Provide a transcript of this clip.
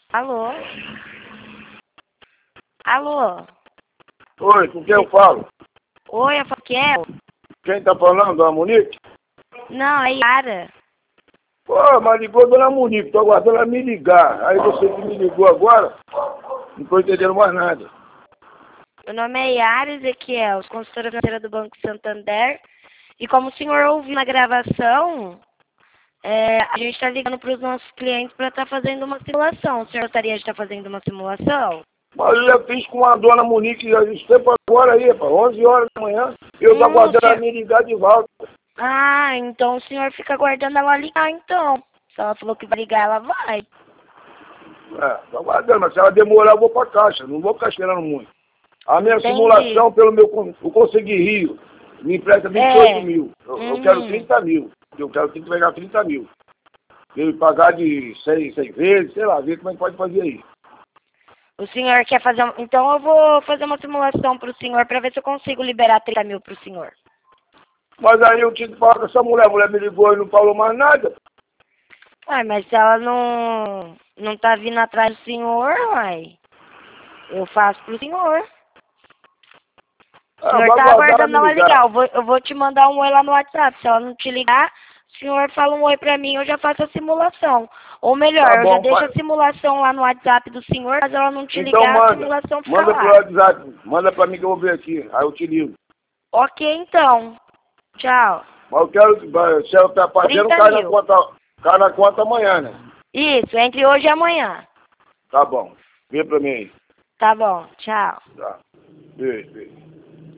Alô? Alô? Oi, com quem eu falo? Oi, é Faquiel? Quem tá falando, dona Monique? Não, é Yara. Pô, mas ligou dona Monique, tô aguardando ela me ligar. Aí você que me ligou agora, não tô entendendo mais nada. Meu nome é Yara Ezequiel, consultora financeira do Banco Santander. E como o senhor ouviu na gravação, a gente está ligando para os nossos clientes para estar fazendo uma simulação. O senhor gostaria de estar fazendo uma simulação? Mas eu já fiz com a dona Monique esse tempo agora aí, pá, 11 horas da manhã. Eu tô aguardando ela me ligar de volta. Ah, então o senhor fica aguardando ela ligar, então. Se ela falou que vai ligar, ela vai. Tô aguardando, mas se ela demorar eu vou pra caixa, não vou ficar esperando muito. A minha Entendi. simulação pelo meu eu consegui Rio, me empresta 28 mil. Eu quero 30 mil. Eu quero que entregar 30 mil. Eu pagar de 6 vezes, sei lá, ver como é que pode fazer aí. O senhor quer fazer... Então eu vou fazer uma simulação para o senhor para ver se eu consigo liberar 30 mil para o senhor. Mas aí eu tinha que falar com essa mulher. A mulher me ligou e não falou mais nada. Ué, mas se ela não tá vindo atrás do senhor, uai, eu faço pro senhor. O senhor tá aguardando ela ligar. Eu vou te mandar um oi lá no WhatsApp. Se ela não te ligar, o senhor fala um oi pra mim, eu já faço a simulação. Ou melhor, Tá eu bom, já deixo a simulação lá no WhatsApp do senhor, mas ela não te então ligar, manda. a simulação fica Manda lá. pro WhatsApp. Manda pra mim que eu vou ver aqui. Aí eu te ligo. Ok, então. Tchau. Mas eu quero, se ela tá fazendo, 30 mil. cai na conta amanhã, né? Isso, entre hoje e amanhã. Tá bom. Vê pra mim aí. Tá bom, tchau. Tá. Beijo, beijo.